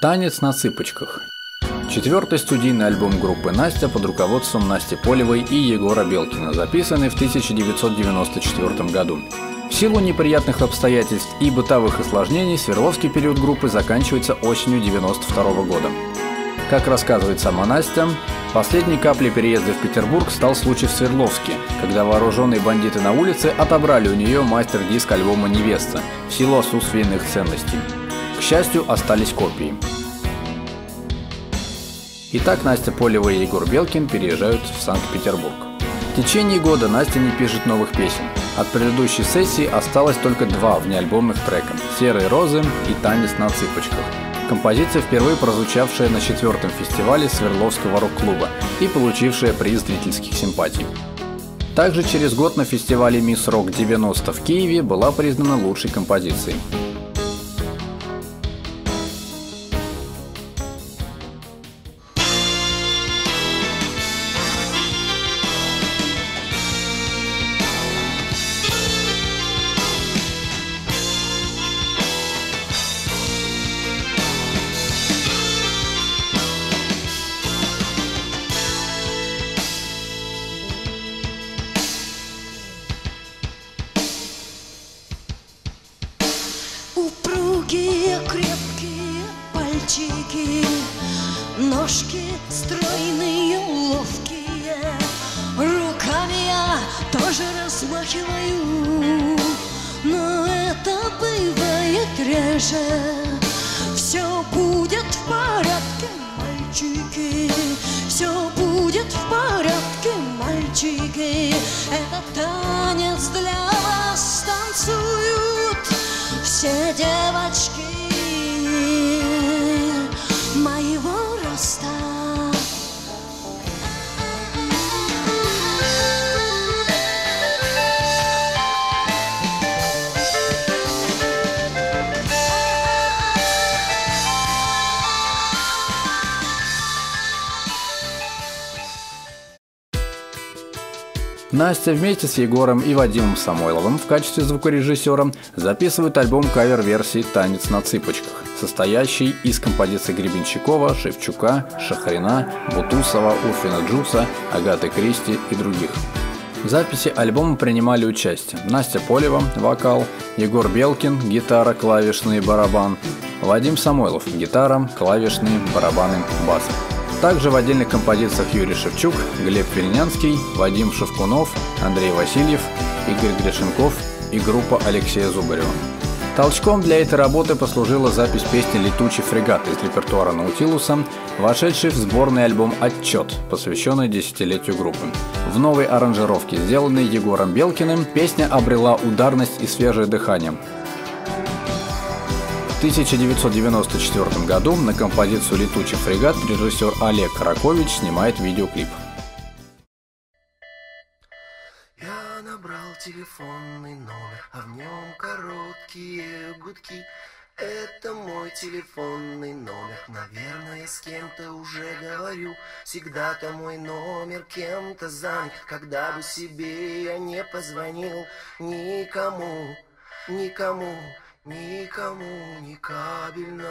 Танец на цыпочках. Четвертый студийный альбом группы Настя под руководством Насти Полевой и Егора Белкина, записанный в 1994 году. В силу неприятных обстоятельств и бытовых осложнений Свердловский период группы заканчивается осенью 1992 года. Как рассказывает сама Настя, последней каплей переезда в Петербург стал случай в Свердловске, когда вооруженные бандиты на улице отобрали у нее мастер-диск альбома «Невеста» в силу отсутствия иных ценностей. К счастью, остались копии. Итак, Настя Полева и Егор Белкин переезжают в Санкт-Петербург. В течение года Настя не пишет новых песен. От предыдущей сессии осталось только два внеальбомных трека «Серые розы» и «Танец на цыпочках». Композиция, впервые прозвучавшая на 4-м фестивале Свердловского рок-клуба и получившая приз зрительских симпатий. Также через год на фестивале «Мисс Рок 90» в Киеве была признана лучшей композицией. Упругие, крепкие пальчики, ножки стройные, ловкие, руками я тоже размахиваю, но это бывает реже. Все будет в порядке, мальчики, все будет в порядке, мальчики. Этот танец для вас танцуют все девочки моего роста. Настя вместе с Егором и Вадимом Самойловым в качестве звукорежиссера записывают альбом кавер-версии «Танец на цыпочках», состоящий из композиций Гребенщикова, Шевчука, Шахрина, Бутусова, Урфина Джуса, Агаты Кристи и других. В записи альбома принимали участие Настя Полева – вокал, Егор Белкин – гитара, клавишные, барабан, Вадим Самойлов – гитара, клавишные, барабаны, бас. Также в отдельных композициях Юрий Шевчук, Глеб Вильнянский, Вадим Шевкунов, Андрей Васильев, Игорь Грешенков и группа Алексея Зубарева. Толчком для этой работы послужила запись песни «Летучий фрегат» из репертуара Наутилуса, вошедший в сборный альбом «Отчет», посвященный десятилетию группы. В новой аранжировке, сделанной Егором Белкиным, песня обрела ударность и свежее дыхание. В 1994 году на композицию «Летучий фрегат» режиссер Олег Каракович снимает видеоклип. Я набрал телефонный номер, а в нем короткие гудки. Это мой телефонный номер, наверное, с кем-то уже говорю. Всегда-то мой номер кем-то занят, когда бы себе я не позвонил. Никому, никому, никому не кабельность.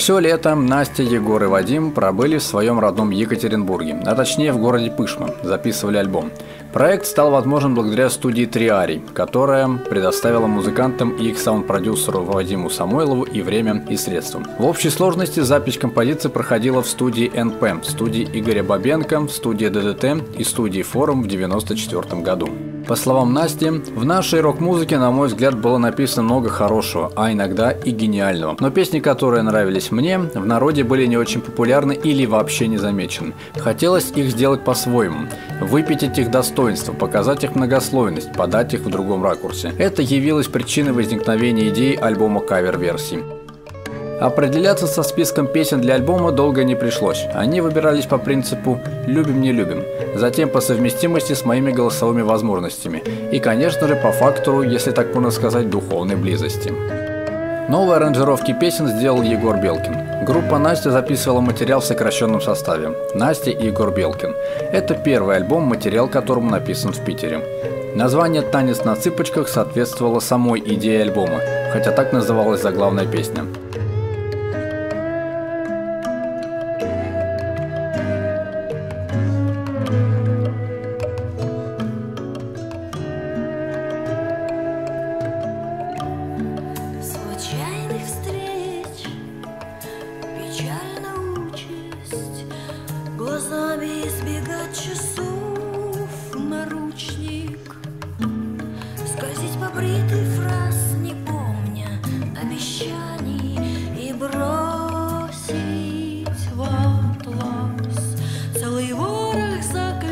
Все лето Настя, Егор и Вадим пробыли в своем родном Екатеринбурге, а точнее в городе Пышма, записывали альбом. Проект стал возможен благодаря студии «Триарий», которая предоставила музыкантам и их саунд-продюсеру Вадиму Самойлову и время, и средства. В общей сложности запись композиции проходила в студии НП, в студии Игоря Бабенко, в студии ДДТ и студии Форум в 1994 году. По словам Насти, в нашей рок-музыке, на мой взгляд, было написано много хорошего, а иногда и гениального. Но песни, которые нравились мне, в народе были не очень популярны или вообще не замечены. Хотелось их сделать по-своему, выпятить их достоинства, показать их многослойность, подать их в другом ракурсе. Это явилось причиной возникновения идеи альбома кавер-версий. Определяться со списком песен для альбома долго не пришлось. Они выбирались по принципу «любим-не любим», затем по совместимости с моими голосовыми возможностями и, конечно же, по фактору, если так можно сказать, духовной близости. Новые аранжировки песен сделал Егор Белкин. Группа Настя записывала материал в сокращенном составе. Настя и Егор Белкин. Это первый альбом, материал которому написан в Питере. Название «Танец на цыпочках» соответствовало самой идее альбома, хотя так называлась заглавная песня. Глазами избегать часов наручник, скользить по бритой фраз, не помня обещаний, и бросить в атлас целый ворох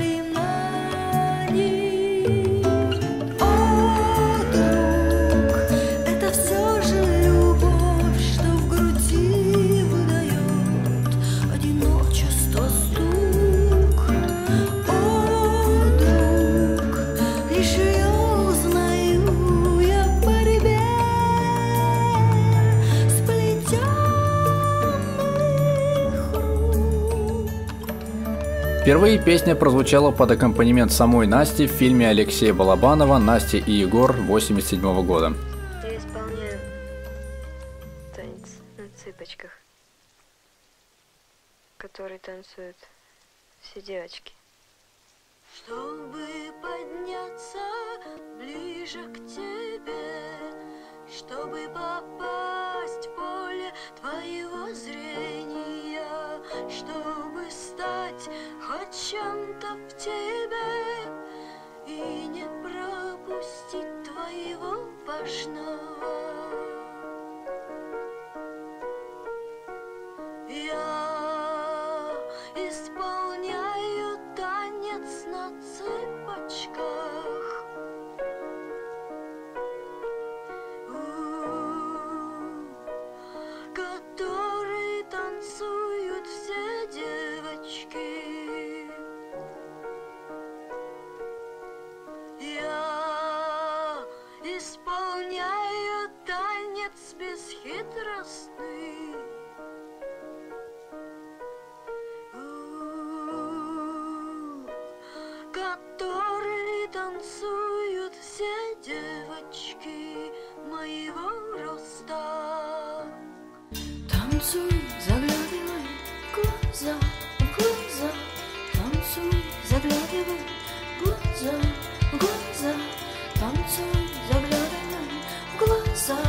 заклинаний. О, друг, это все же любовь, что в груди выдает одиночество. Впервые песня прозвучала под аккомпанемент самой Насти в фильме Алексея Балабанова «Настя и Егор» 1987 года. Я исполняю танец на цыпочках, который танцуют все девочки. Чтобы подняться ближе к тебе, чтобы попасть в поле твоего зрения, чтобы стать хоть чем-то в тебе и не пропустить твоего важного. Я исполняю танец на цыпочках, который танцуют все девочки. Я исполняю танец бесхитростный, который танцуют все девочки моего роста. Танцуй, заглядывай в глаза, танцуй, заглядывай в глаза, танцуй, заглядывай в глаза,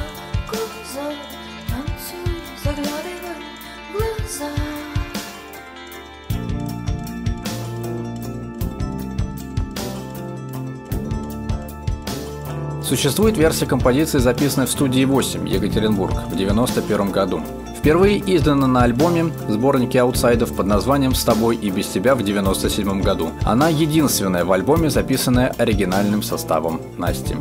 танцуй, заглядывай в глаза. Существует версия композиции, записанная в студии 8, Екатеринбург, в 1991 году. Впервые издана на альбоме сборнике аутсайдов под названием «С тобой и без тебя» в 1997 году. Она единственная в альбоме, записанная оригинальным составом Насти.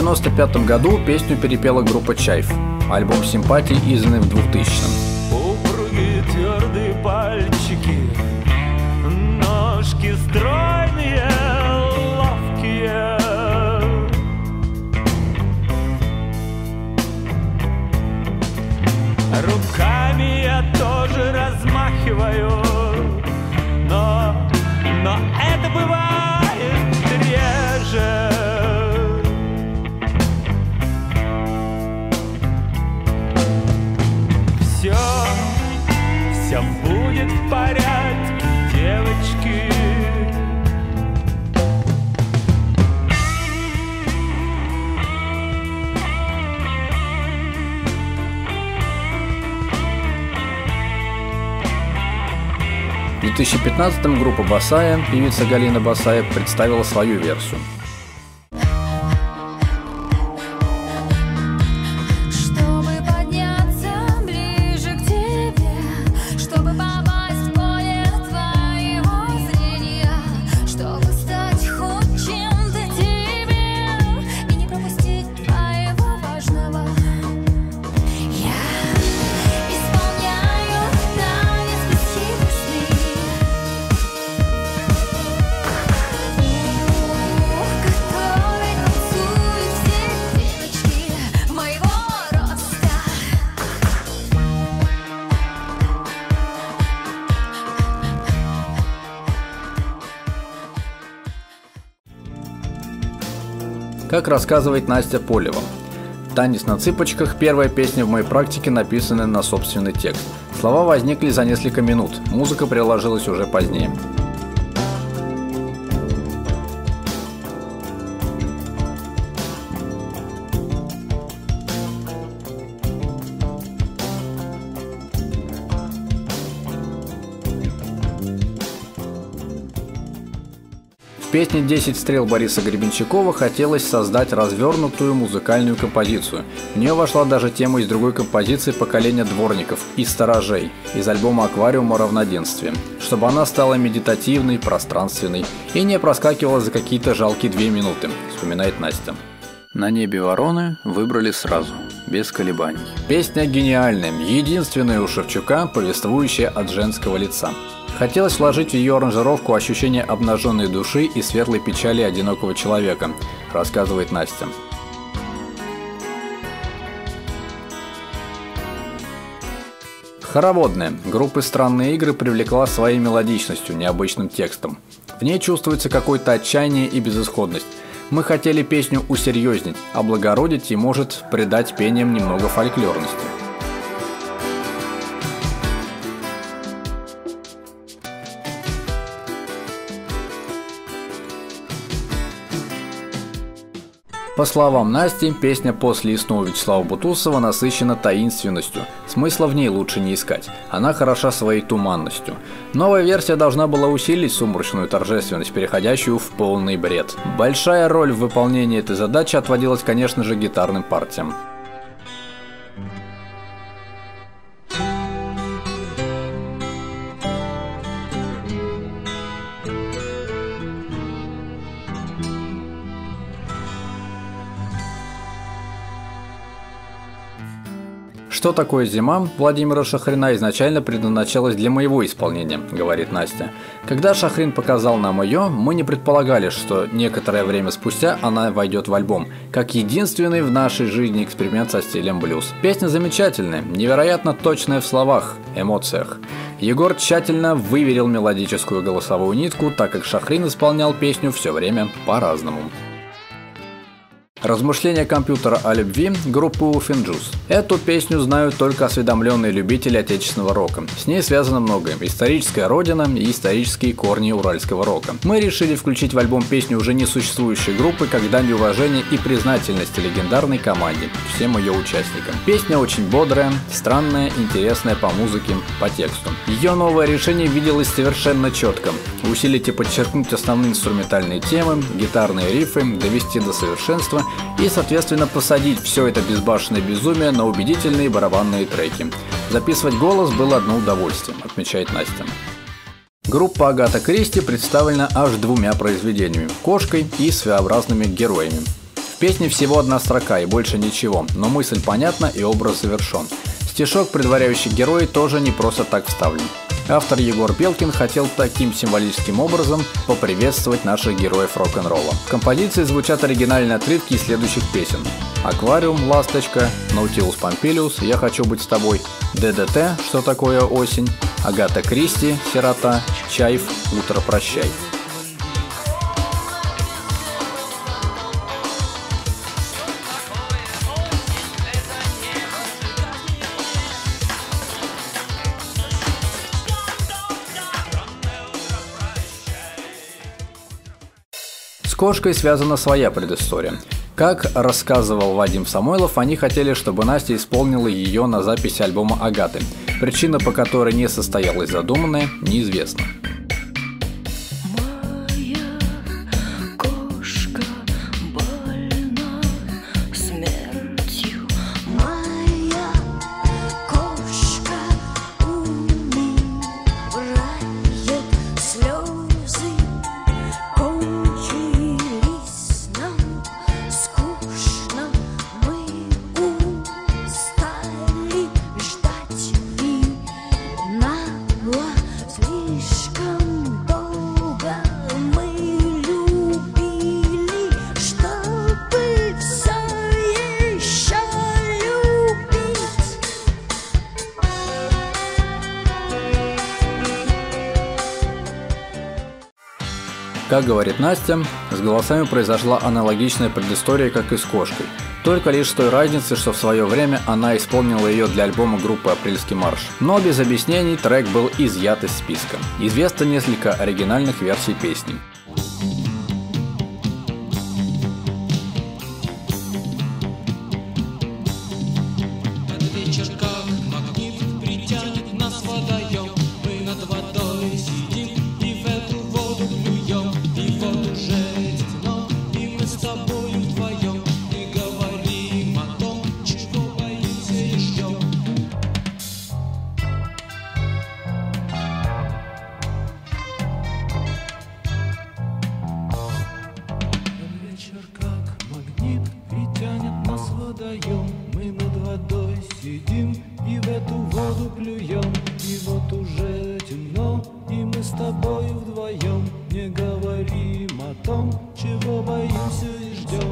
1995 году песню перепела группа «Чайф». Альбом «Симпатии», изданный в 2000-м. Упругие твердые пальчики, ножки стройные, ловкие. Руками я тоже размахиваю, но это бывает реже. Все будет в порядке, девочки. В 2015-м группа «Басая», певица Галина Басая, представила свою версию. Как рассказывает Настя Полева, «Танец на цыпочках» – первая песня в моей практике, написанная на собственный текст. Слова возникли за несколько минут, музыка приложилась уже позднее. В песне «10 стрел» Бориса Гребенщикова хотелось создать развернутую музыкальную композицию. В нее вошла даже тема из другой композиции поколения дворников и сторожей из альбома «Аквариум. Равноденствие», чтобы она стала медитативной, пространственной и не проскакивала за какие-то жалкие 2 минуты, вспоминает Настя. На небе вороны выбрали сразу, без колебаний. Песня гениальная, единственная у Шевчука, повествующая от женского лица. Хотелось вложить в ее аранжировку ощущение обнаженной души и светлой печали одинокого человека, рассказывает Настя. Хороводная группы «Странные игры» привлекла своей мелодичностью, необычным текстом. В ней чувствуется какое-то отчаяние и безысходность. Мы хотели песню усерьезнить, облагородить и, может, придать пениям немного фольклорности. По словам Насти, песня после «Лесного» Вячеслава Бутусова насыщена таинственностью. Смысла в ней лучше не искать. Она хороша своей туманностью. Новая версия должна была усилить сумрачную торжественность, переходящую в полный бред. Большая роль в выполнении этой задачи отводилась, конечно же, гитарным партиям. «Что такое зима» Владимира Шахрина изначально предназначалась для моего исполнения, говорит Настя. Когда Шахрин показал нам ее, мы не предполагали, что некоторое время спустя она войдет в альбом, как единственный в нашей жизни эксперимент со стилем блюз. Песня замечательная, невероятно точная в словах, эмоциях. Егор тщательно выверил мелодическую голосовую нитку, так как Шахрин исполнял песню все время по-разному. Размышления компьютера о любви группы Уффенджус. Эту песню знают только осведомленные любители отечественного рока. С ней связано многое. Историческая родина и исторические корни уральского рока. Мы решили включить в альбом песню уже несуществующей группы как дань уважения и признательности легендарной команде, всем ее участникам. Песня очень бодрая, странная, интересная по музыке, по тексту. Ее новое решение виделось совершенно четко. Усилить и подчеркнуть основные инструментальные темы, гитарные рифы, довести до совершенства и, соответственно, посадить все это безбашенное безумие на убедительные барабанные треки. Записывать голос было одно удовольствие, отмечает Настя. Группа Агата Кристи представлена аж 2 произведениями – «Кошкой» и «Своеобразными героями». В песне всего одна строка и больше ничего, но мысль понятна и образ завершен. Стишок, предваряющий героя, тоже не просто так вставлен. Автор Егор Белкин хотел таким символическим образом поприветствовать наших героев рок-н-ролла. В композиции звучат оригинальные отрывки из следующих песен: «Аквариум», «Ласточка», «Наутилус Помпилиус», «Я хочу быть с тобой», «ДДТ», «Что такое осень», Агата Кристи, «Сирота», Чайф, «Утро, прощай». С «Кошкой» связана своя предыстория. Как рассказывал Вадим Самойлов, они хотели, чтобы Настя исполнила ее на записи альбома «Агаты». Причина, по которой не состоялась задуманная, неизвестна. Как говорит Настя, с голосами произошла аналогичная предыстория, как и с «Кошкой». Только лишь с той разницей, что в свое время она исполнила ее для альбома группы «Апрельский марш». Но без объяснений трек был изъят из списка. Известно несколько оригинальных версий песни. Мы над водой сидим и в эту воду плюем. И вот уже темно, и мы с тобой вдвоем не говорим о том, чего боимся и ждем.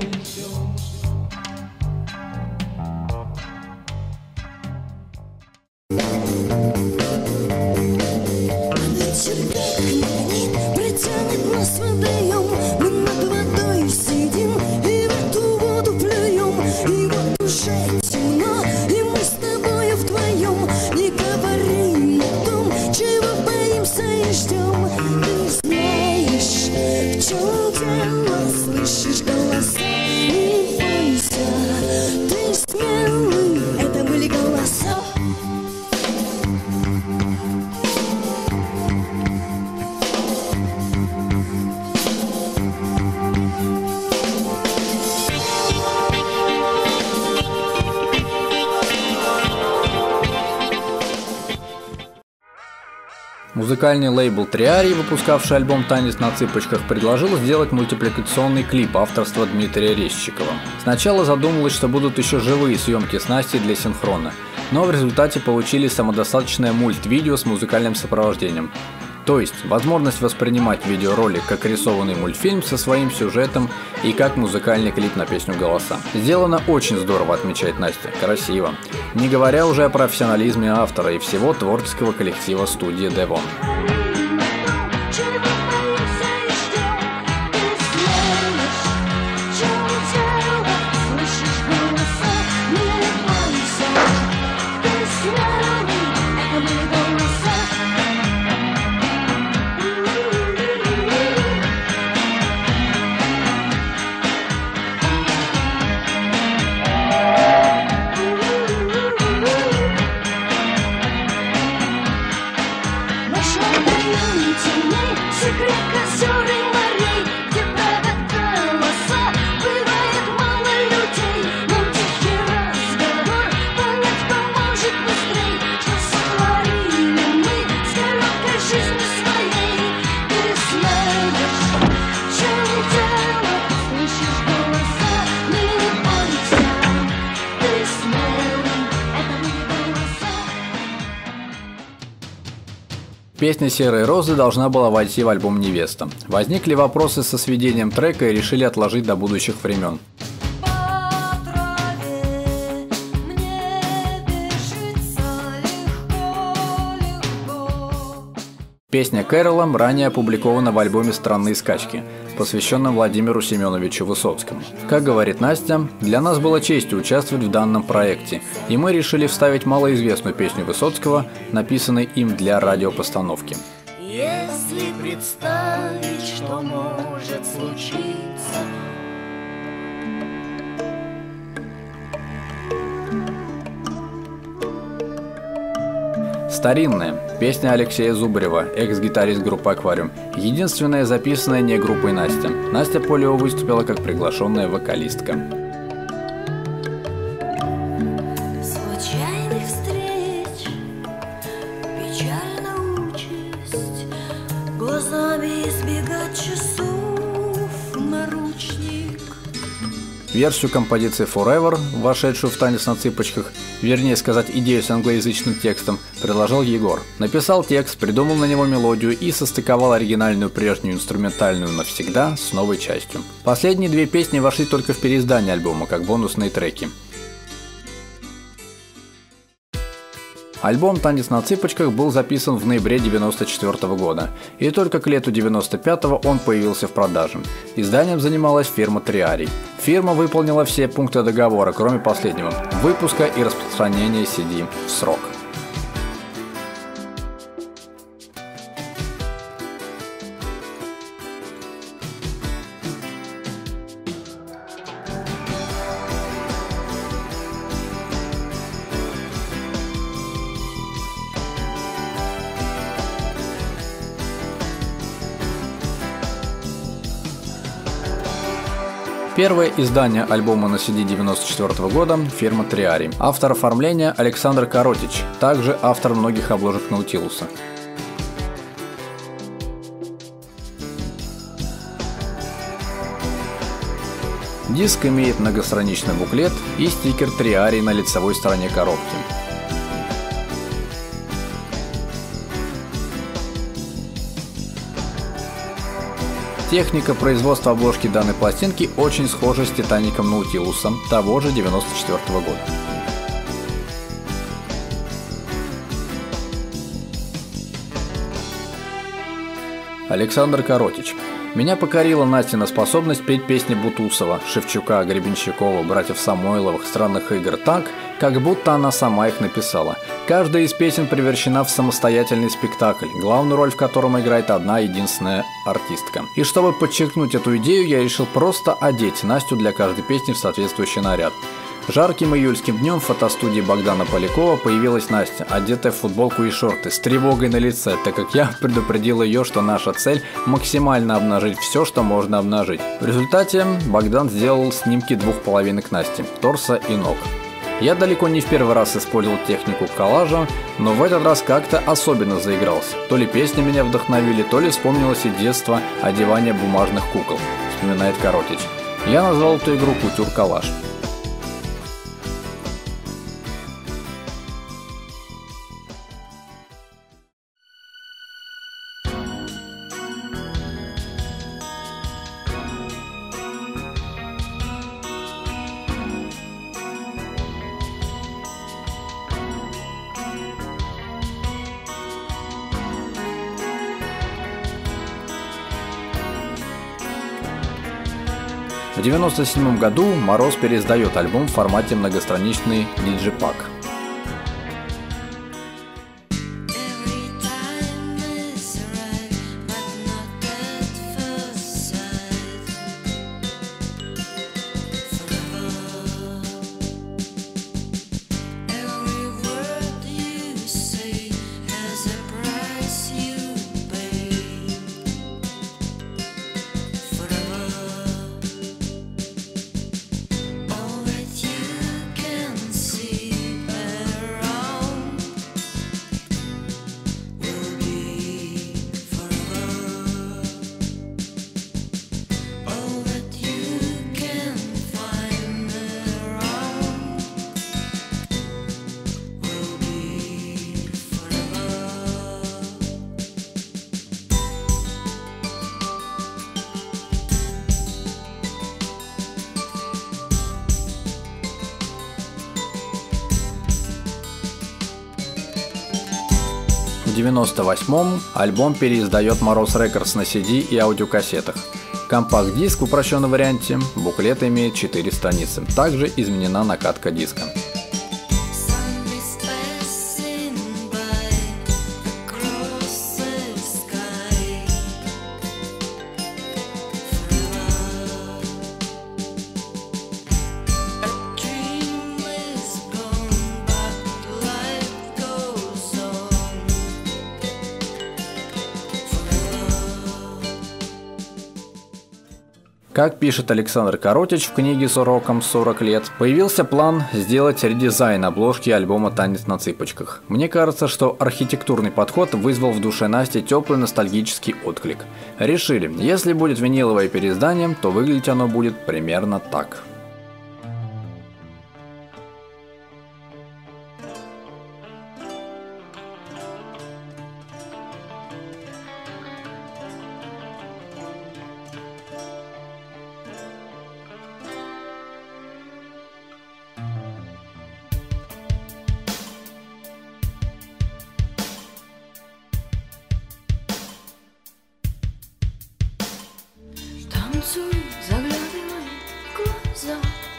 Притянет нас водоем, мы над водой сидим и в эту воду плюем. И вот уже темно, и мы с тобой вдвоем не говорим о том, чего боимся и ждем. Ты знаешь, в чем дело, слышишь голоса, не бойся, ты смелый, это были голоса. Музыкальный лейбл Триарий, выпускавший альбом «Танец на цыпочках», предложил сделать мультипликационный клип авторства Дмитрия Резчикова. Сначала задумалось, что будут еще живые съемки с Настей для синхрона, но в результате получили самодостаточное мультвидео с музыкальным сопровождением. То есть возможность воспринимать видеоролик как рисованный мультфильм со своим сюжетом и как музыкальный клип на песню «Голоса». Сделано очень здорово, отмечает Настя, красиво. Не говоря уже о профессионализме автора и всего творческого коллектива студии Devon. Наша Песня «Серые розы» должна была войти в альбом «Невеста». Возникли вопросы со сведением трека и решили отложить до будущих времен. Песня «Кэрола» ранее опубликована в альбоме «Странные скачки», посвященном Владимиру Семеновичу Высоцкому. Как говорит Настя, для нас было честью участвовать в данном проекте, и мы решили вставить малоизвестную песню Высоцкого, написанную им для радиопостановки. Если представить, что может случиться, Старинная. Песня Алексея Зубарева, экс-гитарист группы «Аквариум». Единственная записанная не группой Настя. Настя Полева выступила как приглашенная вокалистка. случайных встреч, печальная участь, глазами избегать часов наручник. Версию композиции «Forever», вошедшую в «Танец на цыпочках», вернее сказать, идею с англоязычным текстом, предложил Егор. Написал текст, придумал на него мелодию и состыковал оригинальную прежнюю инструментальную «Навсегда» с новой частью. Последние две песни вошли только в переиздание альбома, как бонусные треки. Альбом «Танец на цыпочках» был записан в ноябре 1994 года, и только к лету 1995 он появился в продаже. Изданием занималась фирма «Триарий». Фирма выполнила все пункты договора, кроме последнего – выпуска и распространения CD в срок. Первое издание альбома на CD 1994 года – фирма «Триарий». Автор оформления – Александр Коротич, также автор многих обложек «Наутилуса». Диск имеет многостраничный буклет и стикер «Триарий» на лицевой стороне коробки. Техника производства обложки данной пластинки очень схожа с «Титаником» Наутилуса того же 1994 года. Александр Коротич. Меня покорила Настина способность петь песни Бутусова, Шевчука, Гребенщикова, братьев Самойловых, «Странных игр» так, как будто она сама их написала. Каждая из песен превращена в самостоятельный спектакль, главную роль в котором играет одна единственная артистка. И чтобы подчеркнуть эту идею, я решил просто одеть Настю для каждой песни в соответствующий наряд. Жарким июльским днем в фотостудии Богдана Полякова появилась Настя, одетая в футболку и шорты, с тревогой на лице, так как я предупредил ее, что наша цель – максимально обнажить все, что можно обнажить. В результате Богдан сделал снимки двух половинок Насти – торса и ног. Я далеко не в первый раз использовал технику коллажа, но в этот раз как-то особенно заигрался. То ли песни меня вдохновили, то ли вспомнилось и детство одевания бумажных кукол, вспоминает Коротич. Я назвал эту игру «Кутюр-коллаж». В 1997 году Мороз переиздает альбом в формате многостраничный диджипак. В 98-м альбом переиздает Мороз Рекордс на CD и аудиокассетах. Компакт-диск в упрощенном варианте, буклет имеет 4 страницы. Также изменена накатка диска. Как пишет Александр Коротич в книге с уроком «40 лет», появился план сделать редизайн обложки альбома «Танец на цыпочках». Мне кажется, что архитектурный подход вызвал в душе Насти теплый ностальгический отклик. Решили, если будет виниловое переиздание, то выглядеть оно будет примерно так. Танцуй, заглядывай в глаза,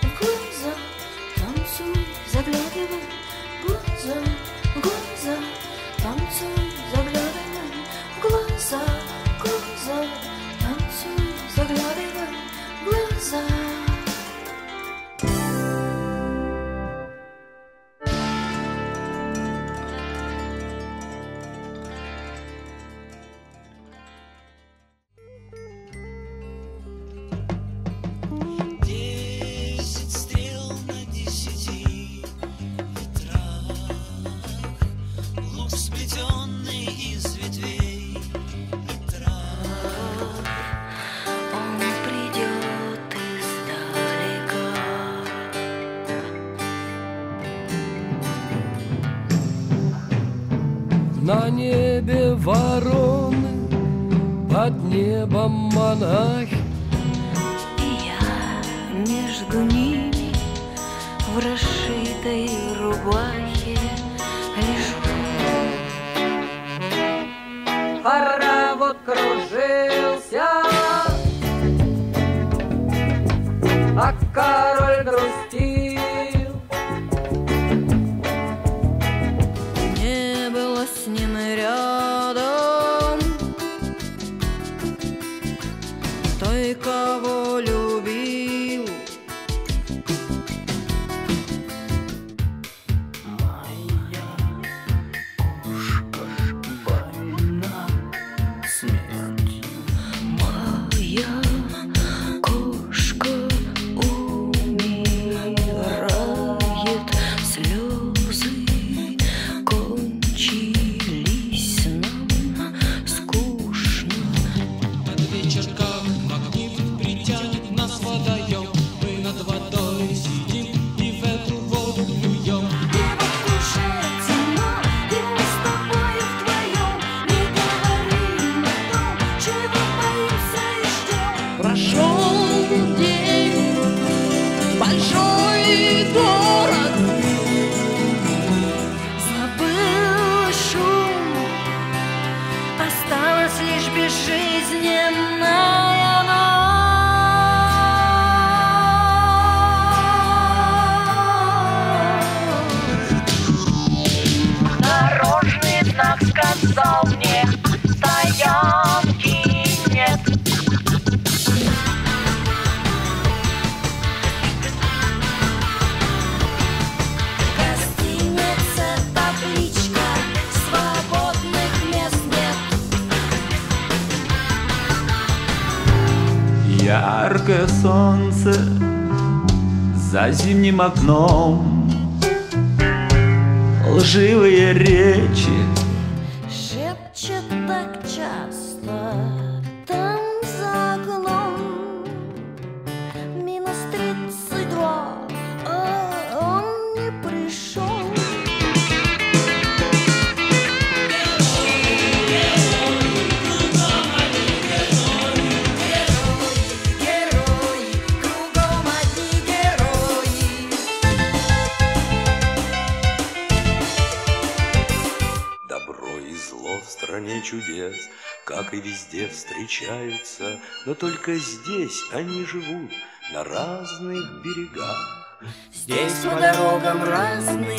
танцуй, заглядывай в глаза, танцуй, заглядывай в глаза, танцуй, заглядывай в глаза. На небе вороны, под небом монахи. И я между ними в расшитой рубахе лежу. Хоровод кружился, а король грустил. Не было с ним рядом той, кого любил. Моя кошка больна смертью. Моя кошка умирает, слезы кончились нам скучно. Под вечер, как магнит, притянет нас водоем. Мы над водой сидим и в эту воду плюем. И вот уже темно, и мы с тобой вдвоем не говорим о том, чего боимся и ждем. Прошел день, большой город, Забыла шум, осталась лишь безжизненная ночь. дорожный знак сказал мне, стоянки нет. Гостиница, табличка, свободных мест нет. Яркое солнце за зимним окном, лживые речи, Шепчет так часто там за окном. Минус 32, а он не пришел. Герои, кругом одни герои. Да чудес, как и везде, встречаются, но только здесь они живут на разных берегах. Здесь по дорогам разные